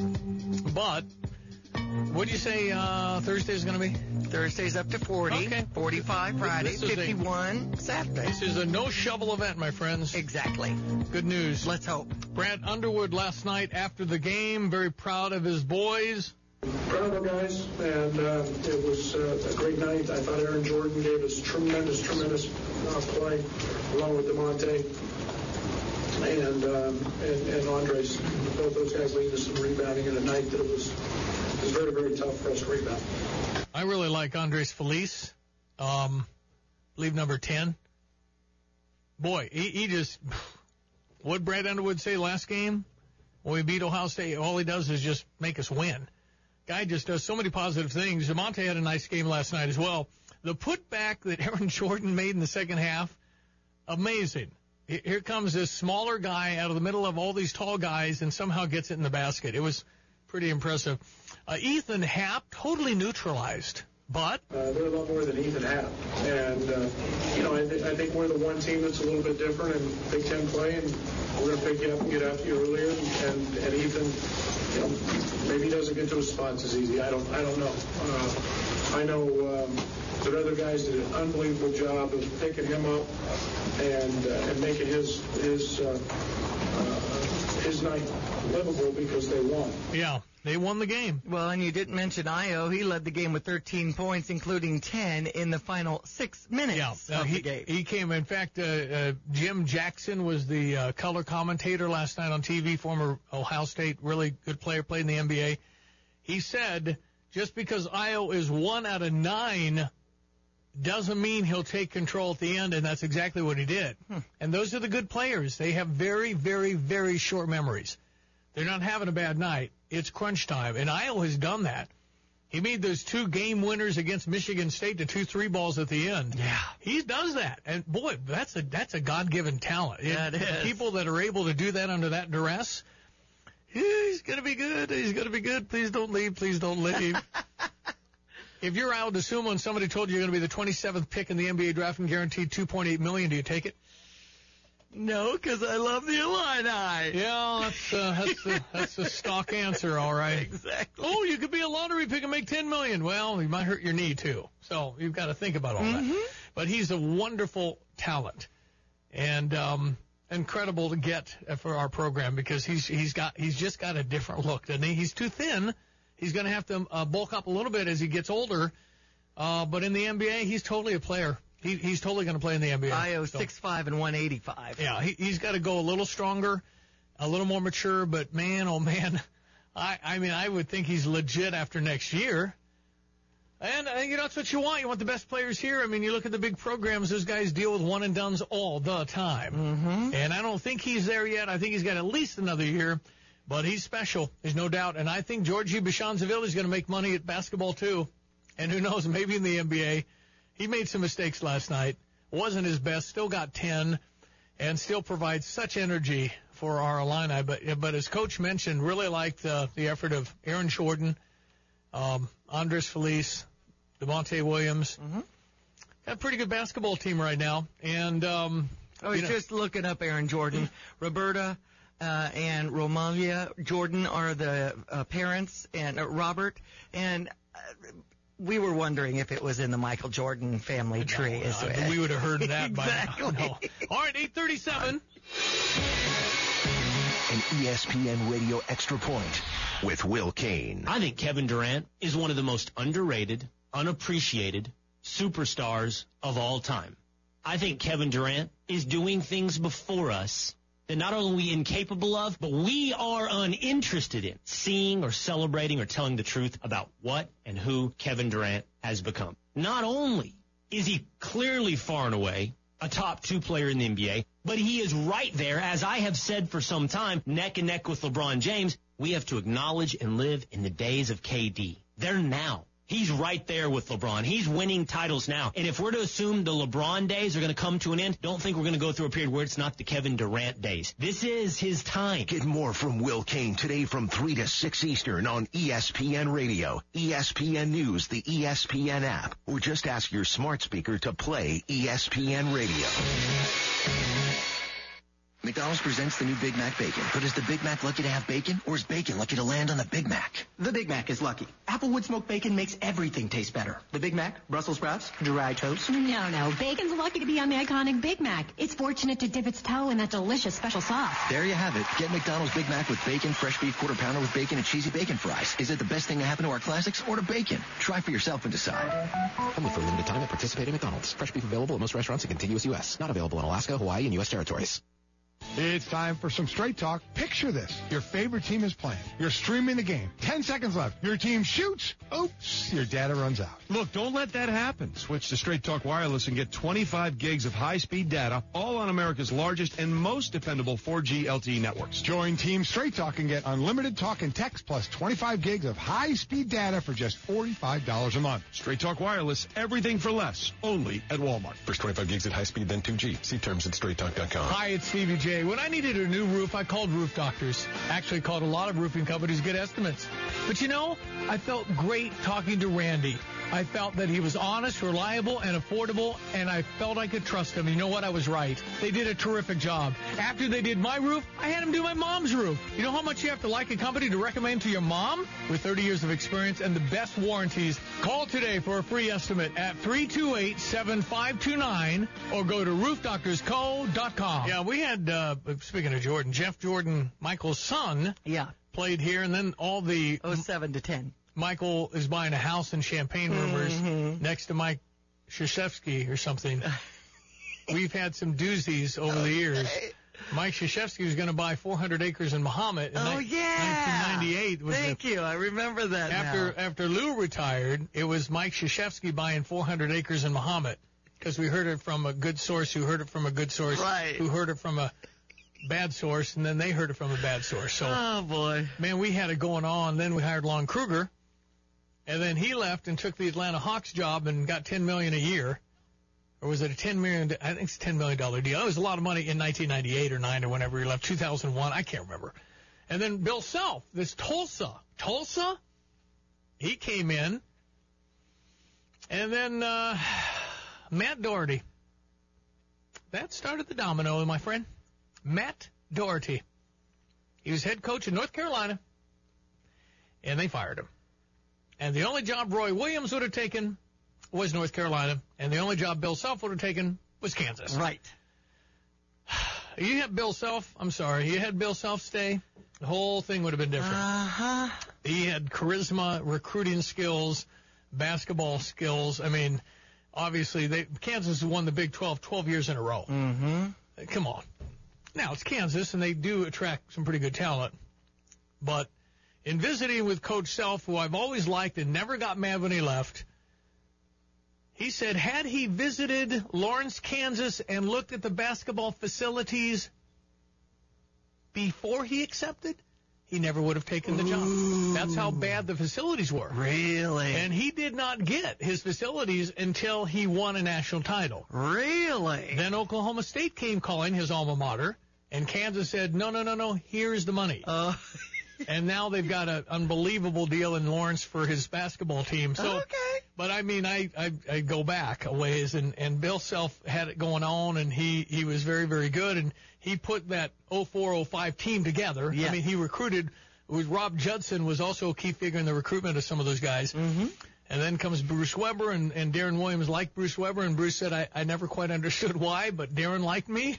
But what'd you say Thursday's going to be? Thursday's up to 40, okay. 45 Friday, 51 Saturday. This is a no-shovel event, my friends. Exactly. Good news. Let's hope. Brad Underwood last night after the game, very proud of his boys. Proud of our guys, and it was a great night. I thought Aaron Jordan gave us tremendous play, along with DeMonte and Andres. Both those guys leading us some rebounding in a night that it was very, very tough for us to rebound. I really like Andres Feliz, leave number 10. Boy, he just, what Brad Underwood say last game? When we beat Ohio State, all he does is just make us win. Guy just does so many positive things. DeMonte had a nice game last night as well. The putback that Aaron Jordan made in the second half, amazing. Here comes this smaller guy out of the middle of all these tall guys and somehow gets it in the basket. It was pretty impressive. Ethan Happ, totally neutralized, but they're a lot more than Ethan Happ, and I think we're the one team that's a little bit different in Big Ten play, and we're going to pick you up and get after you earlier. And Ethan, maybe he doesn't get to his spots as easy. I don't know. I know that other guys did an unbelievable job of picking him up and making his night livable because they won. Yeah, they won the game. Well, and you didn't mention Io. He led the game with 13 points, including 10 in the final 6 minutes of the game. He came. In fact, Jim Jackson was the color commentator last night on TV, former Ohio State, really good player, played in the NBA. He said, just because Io is 1 out of 9 doesn't mean he'll take control at the end, and that's exactly what he did. And those are the good players. They have very, very, very short memories. They're not having a bad night. It's crunch time, and Io has done that. He made those 2 game winners against Michigan State, the 2 3-balls at the end. Yeah. He does that. And, boy, that's a God-given talent. Yeah, it is. People that are able to do that under that duress, he's going to be good. He's going to be good. Please don't leave. Please don't leave. If you're Al DeSumo and somebody told you you're going to be the 27th pick in the NBA draft and guaranteed $2.8 million, do you take it? No, because I love the Illini. Yeah, that's a stock answer, all right. Exactly. Oh, you could be a lottery pick and make $10 million. Well, you might hurt your knee, too. So you've got to think about all that. But he's a wonderful talent and incredible to get for our program because he's just got a different look, doesn't he? He's too thin. He's going to have to bulk up a little bit as he gets older. But in the NBA, he's totally a player. He's totally going to play in the NBA. Io 6'5" and 185. Yeah, he's got to go a little stronger, a little more mature. But, man, oh, man, I mean, I would think he's legit after next year. And that's what you want. You want the best players here. I mean, you look at the big programs, those guys deal with one-and-dones all the time. And I don't think he's there yet. I think he's got at least another year. But he's special. There's no doubt. And I think Georgie Bashonzaville is going to make money at basketball, too. And who knows, maybe in the NBA. He made some mistakes last night. Wasn't his best. Still got 10. And still provides such energy for our Illini. But as Coach mentioned, really liked the effort of Aaron Jordan, Andres Feliz, Devontae Williams. Mm-hmm. Got a pretty good basketball team right now. And I was just looking up Aaron Jordan. Roberta and Romalia Jordan are the parents, and Robert. And we were wondering if it was in the Michael Jordan family tree. We would have heard that exactly. by now. No. All right, 8:37. An ESPN Radio Extra Point with Will Kane. I think Kevin Durant is one of the most underrated, unappreciated superstars of all time. I think Kevin Durant is doing things before us that not only are we incapable of, but we are uninterested in seeing or celebrating or telling the truth about what and who Kevin Durant has become. Not only is he clearly far and away a top 2 player in the NBA, but he is right there, as I have said for some time, neck and neck with LeBron James. We have to acknowledge and live in the days of KD. They're now. He's right there with LeBron. He's winning titles now. And if we're to assume the LeBron days are going to come to an end, don't think we're going to go through a period where it's not the Kevin Durant days. This is his time. Get more from Will Kane today from 3 to 6 Eastern on ESPN Radio, ESPN News, the ESPN app, or just ask your smart speaker to play ESPN Radio. McDonald's presents the new Big Mac Bacon. But is the Big Mac lucky to have bacon, or is bacon lucky to land on the Big Mac? The Big Mac is lucky. Applewood smoked bacon makes everything taste better. The Big Mac, Brussels sprouts, dry toast. No. Bacon's lucky to be on the iconic Big Mac. It's fortunate to dip its toe in that delicious special sauce. There you have it. Get McDonald's Big Mac with bacon, fresh beef quarter pounder with bacon, and cheesy bacon fries. Is it the best thing to happen to our classics, or to bacon? Try for yourself and decide. Only for a limited time at participating McDonald's. Fresh beef available at most restaurants in contiguous U.S. Not available in Alaska, Hawaii, and U.S. territories. It's time for some Straight Talk. Picture this. Your favorite team is playing. You're streaming the game. 10 seconds left. Your team shoots. Oops. Your data runs out. Look, don't let that happen. Switch to Straight Talk Wireless and get 25 gigs of high-speed data, all on America's largest and most dependable 4G LTE networks. Join Team Straight Talk and get unlimited talk and text plus 25 gigs of high-speed data for just $45 a month. Straight Talk Wireless, everything for less, only at Walmart. First 25 gigs at high speed, then 2G. See terms at straighttalk.com. Hi, it's Stevie J. When I needed a new roof, I called Roof Doctors. Actually called a lot of roofing companies to get estimates. But you know, I felt great talking to Randy. I felt that he was honest, reliable, and affordable, and I felt I could trust him. You know what? I was right. They did a terrific job. After they did my roof, I had them do my mom's roof. You know how much you have to like a company to recommend to your mom? With 30 years of experience and the best warranties, call today for a free estimate at 328-7529 or go to roofdoctorsco.com. Yeah, we had, speaking of Jordan, Jeff Jordan, Michael's son, played here, and then all the 07 to 10. Michael is buying a house in Champaign Rumors next to Mike Krzyzewski or something. We've had some doozies over the years. Mike Krzyzewski was going to buy 400 acres in Mahomet in 1998. Thank you. I remember that After Lou retired, it was Mike Krzyzewski buying 400 acres in Mahomet because we heard it from a good source who heard it from a good source who heard it from a bad source, and then they heard it from a bad source. So, oh, boy. Man, we had it going on. Then we hired Lon Kruger. And then he left and took the Atlanta Hawks job and got $10 million a year. Or was it a $10 million? I think it's a $10 million deal. It was a lot of money in 1998 or 9 or whenever he left, 2001. I can't remember. And then Bill Self, this Tulsa, he came in. And then Matt Doherty. That started the domino, my friend. Matt Doherty. He was head coach in North Carolina. And they fired him. And the only job Roy Williams would have taken was North Carolina, and the only job Bill Self would have taken was Kansas. Right. You had Bill Self stay, the whole thing would have been different. Uh-huh. He had charisma, recruiting skills, basketball skills. I mean, obviously, Kansas has won the Big 12 years in a row. Mm-hmm. Come on. Now, it's Kansas, and they do attract some pretty good talent, but in visiting with Coach Self, who I've always liked and never got mad when he left, he said had he visited Lawrence, Kansas, and looked at the basketball facilities before he accepted, he never would have taken the job. That's how bad the facilities were. Really? And he did not get his facilities until he won a national title. Really? Then Oklahoma State came calling, his alma mater, and Kansas said, no, here's the money. And now they've got an unbelievable deal in Lawrence for his basketball team. So, okay. But I mean, I go back a ways, and Bill Self had it going on, and he was very, very good, and he put that 04-05 team together. Yeah. I mean, he recruited. Rob Judson was also a key figure in the recruitment of some of those guys. Mm-hmm. And then comes Bruce Weber, and Darren Williams liked Bruce Weber, and Bruce said, I never quite understood why, but Darren liked me.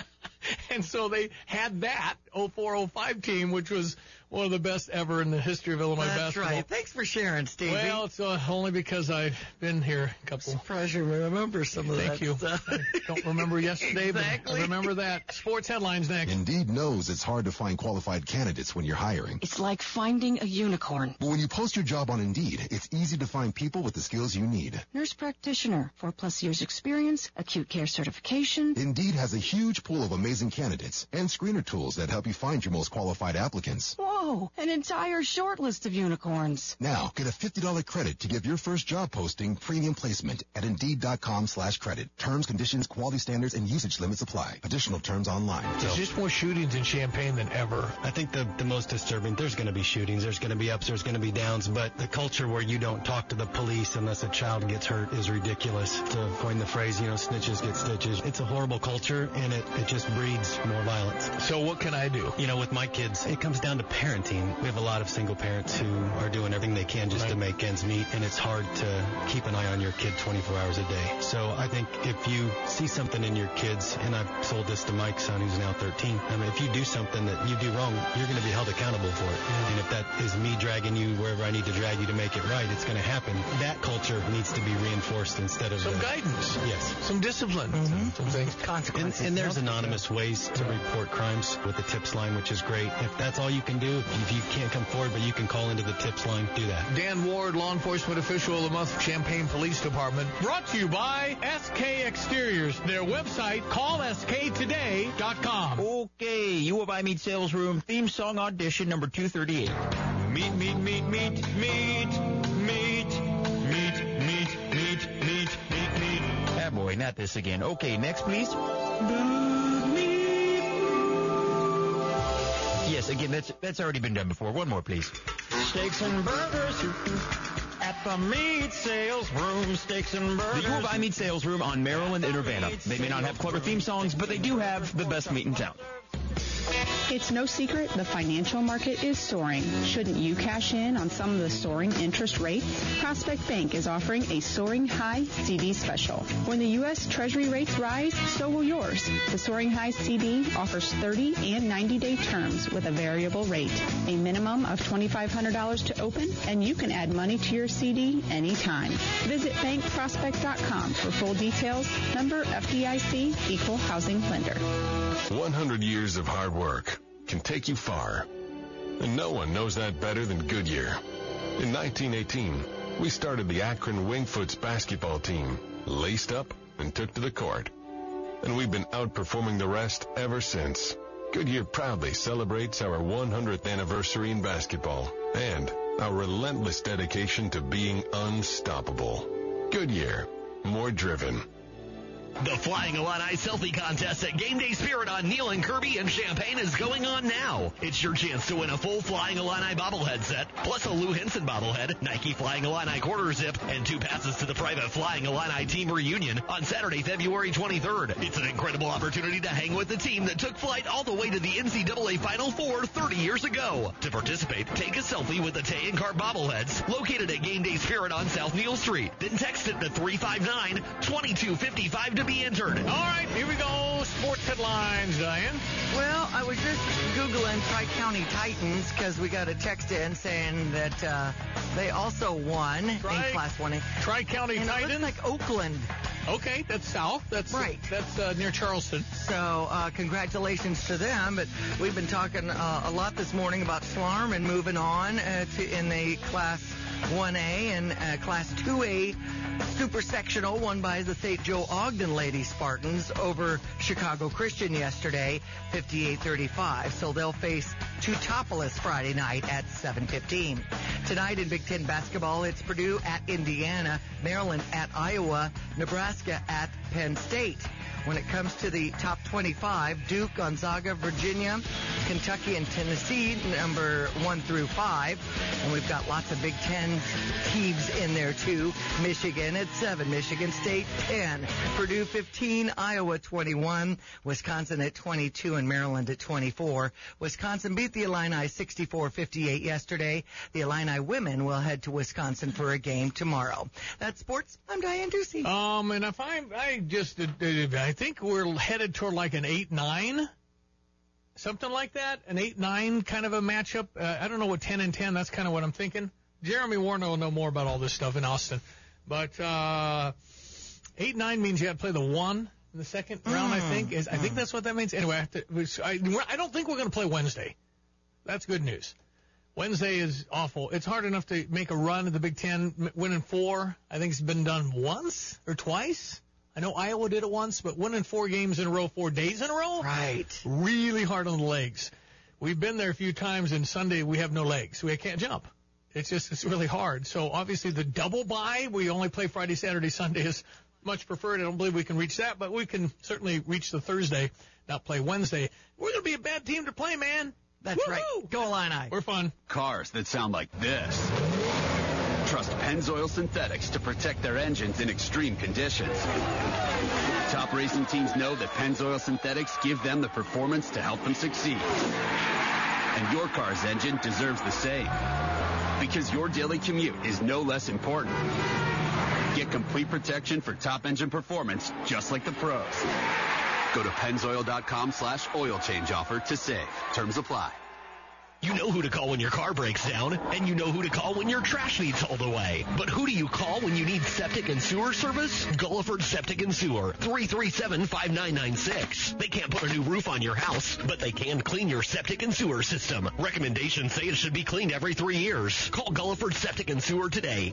And so they had that 04-05 team, which was one of the best ever in the history of Illinois basketball. That's right. Thanks for sharing, Stevie. Well, it's only because I've been here a couple. I'm surprised you remember some of that stuff. I don't remember yesterday, exactly. But I remember that. Sports headlines next. Indeed knows it's hard to find qualified candidates when you're hiring. It's like finding a unicorn. But when you post your job on Indeed, it's easy to find people with the skills you need. Nurse practitioner, 4+ years experience, acute care certification. Indeed has a huge pool of amazing candidates and screener tools that help you find your most qualified applicants. Whoa, an entire short list of unicorns. Now, get a $50 credit to give your first job posting premium placement at Indeed.com/credit. Terms, conditions, quality standards, and usage limits apply. Additional terms online. There's just more shootings in Champaign than ever. I think the most disturbing, there's going to be shootings, there's going to be ups, there's going to be downs, but the culture where you don't talk to the police unless a child gets hurt is ridiculous. To coin the phrase, snitches get stitches. It's a horrible culture, and it just breeds more violence. So what can I do? With my kids, it comes down to parenting. We have a lot of single parents who are doing everything they can just to make ends meet, and it's hard to keep an eye on your kid 24 hours a day. So I think if you see something in your kids, and I've sold this to Mike's son who's now 13, if you do something that you do wrong, you're going to be held accountable for it. And if that is me dragging you wherever I need to drag you to make it right, it's going to happen. That culture needs to be reinforced instead of some guidance. Yes. Some discipline. Mm-hmm. Some things. Consequences. And there's anonymous ways to report crimes with the tips line, which is great. If that's all you can do, if you can't come forward, but you can call into the tips line, do that. Dan Ward, Law Enforcement Official of the Month, Champaign Police Department. Brought to you by SK Exteriors. Their website, callsktoday.com. Okay, U of I Meet Sales Room theme song audition number 238. Meet. Ah, boy, not this again. Okay, next, please. Yes, again, that's already been done before. One more, please. Steaks and burgers at the Meat Sales Room. Steaks and burgers. The U of I Meat Sales Room on Maryland and Urbana. They may not have clever theme songs, but they do have the best meat in town. It's no secret the financial market is soaring. Shouldn't you cash in on some of the soaring interest rates? Prospect Bank is offering a soaring high CD special. When the U.S. Treasury rates rise, so will yours. The Soaring High CD offers 30 and 90-day terms with a variable rate. A minimum of $2,500 to open, and you can add money to your CD anytime. Visit bankprospect.com for full details. Member FDIC, Equal Housing Lender. 100 years of hard work can take you far. And no one knows that better than Goodyear. In 1918, we started the Akron Wingfoots basketball team, laced up and took to the court. And we've been outperforming the rest ever since. Goodyear proudly celebrates our 100th anniversary in basketball and our relentless dedication to being unstoppable. Goodyear, more driven. The Flying Illini Selfie Contest at Game Day Spirit on Neal and Kirby in Champaign is going on now. It's your chance to win a full Flying Illini bobblehead set, plus a Lou Henson bobblehead, Nike Flying Illini quarter zip, and 2 passes to the private Flying Illini team reunion on Saturday, February 23rd. It's an incredible opportunity to hang with the team that took flight all the way to the NCAA Final Four 30 years ago. To participate, take a selfie with the Tay and Cart bobbleheads located at Game Day Spirit on South Neal Street. Then text it to 359-2255 to be entered. All right, here we go. Sports headlines, Diane. Well, I was just Googling Tri-County Titans because we got a text in saying that they also won in Class 1A. Tri-County Titans? It looks like Oakland. Okay, that's south. That's right. That's near Charleston. So congratulations to them. But we've been talking a lot this morning about Slarm and moving on in the Class 1A and Class 2A Super Sectional won by the St. Joe Ogden Lady Spartans over Chicago Christian yesterday, 58-35. So they'll face Teutopolis Friday night at 7:15. Tonight in Big Ten basketball, it's Purdue at Indiana, Maryland at Iowa, Nebraska at Penn State. When it comes to the top 25, Duke, Gonzaga, Virginia, Kentucky, and Tennessee, number 1 through 5. And we've got lots of Big Ten teams in there, too. Michigan at 7, Michigan State 10, Purdue 15, Iowa 21, Wisconsin at 22, and Maryland at 24. Wisconsin beat the Illini 64-58 yesterday. The Illini women will head to Wisconsin for a game tomorrow. That's sports. I'm Diane Ducey. And if I think we're headed toward like an 8-9, something like that, an 8-9 kind of a matchup. I don't know what 10 and 10. That's kind of what I'm thinking. Jeremy Warner will know more about all this stuff in Austin. But 8-9 means you have to play the 1 in the second round. I think that's what that means. Anyway, I don't think we're going to play Wednesday. That's good news. Wednesday is awful. It's hard enough to make a run at the Big Ten, winning 4. I think it's been done once or twice. I know Iowa did it once, but winning 4 games in a row, 4 days in a row? Right. Really hard on the legs. We've been there a few times, and Sunday we have no legs. We can't jump. It's really hard. So obviously the double bye, we only play Friday, Saturday, Sunday is much preferred. I don't believe we can reach that, but we can certainly reach the Thursday, not play Wednesday. We're going to be a bad team to play, man. That's Woo-hoo! right. Go Illini. We're fun. Cars that sound like this. Trust Pennzoil Synthetics to protect their engines in extreme conditions. Top racing teams know that Pennzoil Synthetics give them the performance to help them succeed. And your car's engine deserves the same. Because your daily commute is no less important. Get complete protection for top engine performance just like the pros. Go to Pennzoil.com/oil change offer to save. Terms apply. You know who to call when your car breaks down, and you know who to call when your trash needs hauled away. But who do you call when you need septic and sewer service? Gulliford Septic and Sewer, 337-5996. They can't put a new roof on your house, but they can clean your septic and sewer system. Recommendations say it should be cleaned every 3 years. Call Gulliford Septic and Sewer today,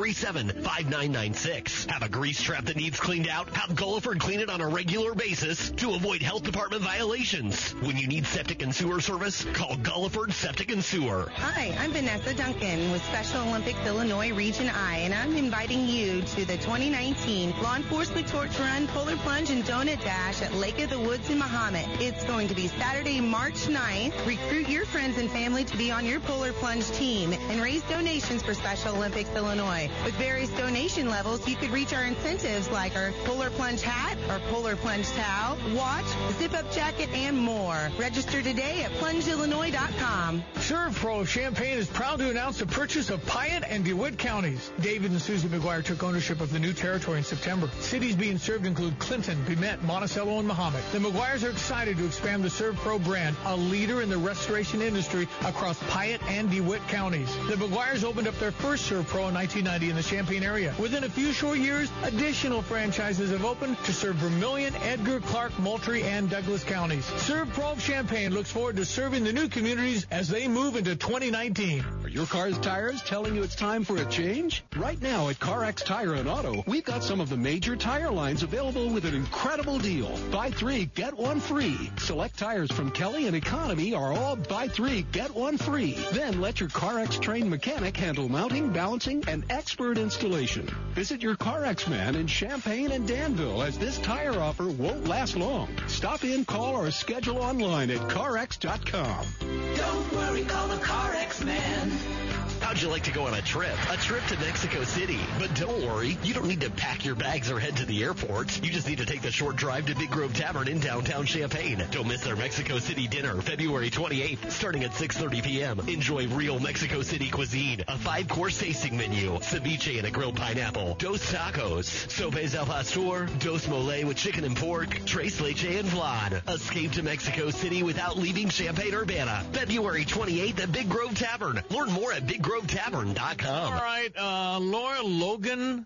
337-5996. Have a grease trap that needs cleaned out? Have Gulliford clean it on a regular basis to avoid health department violations. When you need septic and sewer service, call Gulliford Septic and Sewer. Hi, I'm Vanessa Duncan with Special Olympics Illinois Region I, and I'm inviting you to the 2019 Law Enforcement Torch Run, Polar Plunge, and Donut Dash at Lake of the Woods in Mahomet. It's going to be Saturday, March 9th. Recruit your friends and family to be on your Polar Plunge team and raise donations for Special Olympics Illinois. With various donation levels, you could reach our incentives like our Polar Plunge hat, our Polar Plunge towel, watch, zip-up jacket, and more. Register today at plungeillinois.com. ServPro of Champaign is proud to announce the purchase of Piatt and DeWitt counties. David and Susie McGuire took ownership of the new territory in September. Cities being served include Clinton, Bemet, Monticello, and Mahomet. The McGuires are excited to expand the ServPro brand, a leader in the restoration industry across Piatt and DeWitt counties. The McGuires opened up their first ServPro in 1990 in the Champaign area. Within a few short years, additional franchises have opened to serve Vermilion, Edgar, Clark, Moultrie, and Douglas counties. ServPro of Champaign looks forward to serving the new communities as they move into 2019. Are your car's tires telling you it's time for a change? Right now at CarX Tire and Auto, we've got some of the major tire lines available with an incredible deal. Buy 3, get 1 free. Select tires from Kelly and Economy are all buy 3, get 1 free. Then let your CarX trained mechanic handle mounting, balancing, and expert installation. Visit your CarX man in Champaign and Danville, as this tire offer won't last long. Stop in, call, or schedule online at CarX.com. Don't worry, call the CarX man. How'd you like to go on a trip? A trip to Mexico City. But don't worry, you don't need to pack your bags or head to the airport. You just need to take the short drive to Big Grove Tavern in downtown Champaign. Don't miss their Mexico City dinner, February 28th, starting at 6:30 p.m. Enjoy real Mexico City cuisine, a 5-course tasting menu, ceviche and a grilled pineapple, dos tacos, sopes al pastor, dos mole with chicken and pork, tres leche and flan. Escape to Mexico City without leaving Champaign-Urbana. February 28th at Big Grove Tavern. Learn more at BigGroveTavern.com. All right, Laura Logan,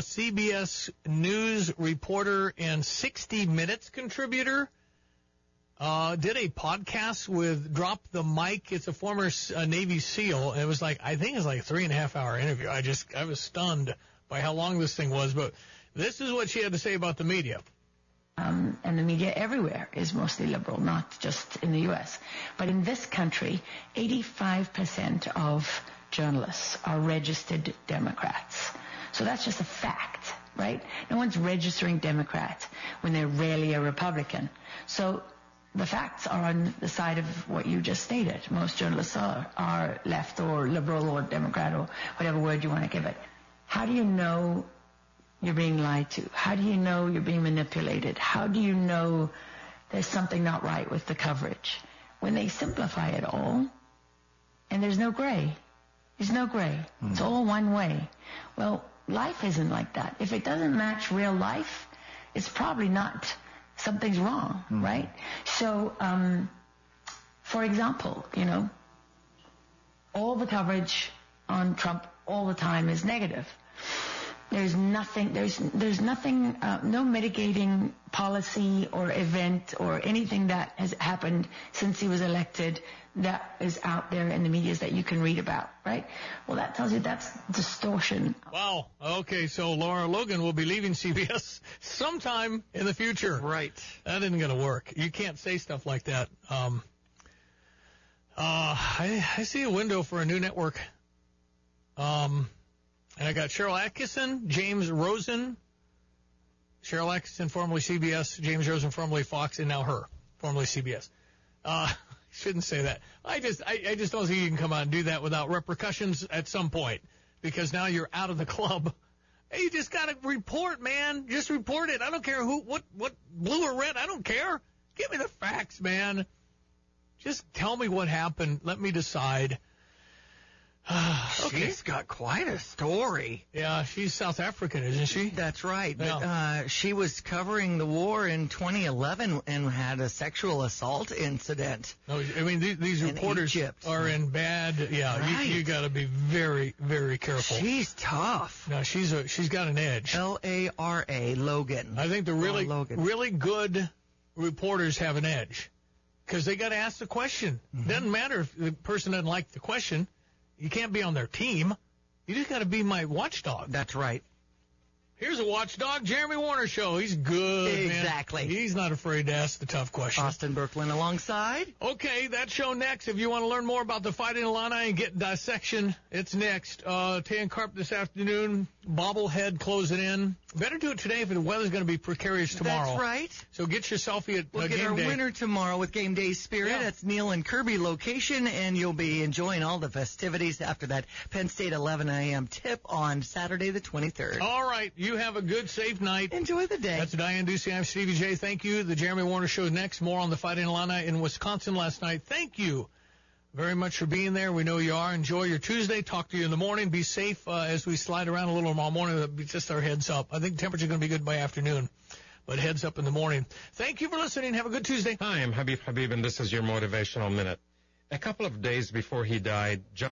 CBS News reporter and 60 Minutes contributor. did a podcast with Drop the Mic. It's a former Navy SEAL. And it was like, I think it was like a 3.5-hour interview. I was stunned by how long this thing was. But this is what she had to say about the media. And the media everywhere is mostly liberal, not just in the U.S. But in this country, 85% of journalists are registered Democrats. So that's just a fact, right? No one's registering Democrat when they're rarely a Republican. So the facts are on the side of what you just stated. Most journalists are left or liberal or Democrat or whatever word you want to give it. How do you know you're being lied to? How do you know you're being manipulated? How do you know there's something not right with the coverage? When they simplify it all, and there's no gray. There's no gray. It's all one way. Well, life isn't like that. If it doesn't match real life, it's probably not, something's wrong, right? So, for example, all the coverage on Trump all the time is negative. There's nothing, no mitigating policy or event or anything that has happened since he was elected that is out there in the media that you can read about, right? Well, that tells you that's distortion. Wow. Okay, so Laura Logan will be leaving CBS sometime in the future. Right. That isn't going to work. You can't say stuff like that. I see a window for a new network. And I got Cheryl Atkinson, James Rosen. Cheryl Atkinson, formerly CBS, James Rosen, formerly Fox, and now her, formerly CBS. Shouldn't say that. I just don't think you can come out and do that without repercussions at some point, because now you're out of the club. Hey, you just got to report, man. Just report it. I don't care what blue or red. I don't care. Give me the facts, man. Just tell me what happened. Let me decide. Okay. She's got quite a story. Yeah, she's South African, isn't she? That's right. Yeah. But, she was covering the war in 2011 and had a sexual assault incident. No, I mean, these reporters are in bad. Yeah, right. You got to be very, very careful. She's tough. No, she's got an edge. Lara Logan. I think the really good reporters have an edge because they got to ask the question. Mm-hmm. Doesn't matter if the person doesn't like the question. You can't be on their team. You just got to be my watchdog. That's right. Here's a watchdog, Jeremy Warner Show. He's good, Exactly. Man. He's not afraid to ask the tough questions. Austin Berkland alongside. Okay, that show next. If you want to learn more about the Fighting Illini and get dissection, it's next. Tan Carp this afternoon. Bobblehead closing in. Better do it today if the weather's going to be precarious tomorrow. That's right. So get your selfie at we'll get Game our Day. winner tomorrow with Game Day Spirit. Yeah. That's Neil and Kirby location, and you'll be enjoying all the festivities after that Penn State 11 a.m. tip on Saturday the 23rd. All right. You have a good, safe night. Enjoy the day. That's Diane Ducey. I'm Stevie J. Thank you. The Jeremy Warner Show next. More on the Fighting Illini in Wisconsin last night. Thank you very much for being there. We know you are. Enjoy your Tuesday. Talk to you in the morning. Be safe as we slide around a little tomorrow morning. Just our heads up. I think the temperature's going to be good by afternoon, but heads up in the morning. Thank you for listening. Have a good Tuesday. Hi, I'm Habib, and this is your Motivational Minute. A couple of days before he died,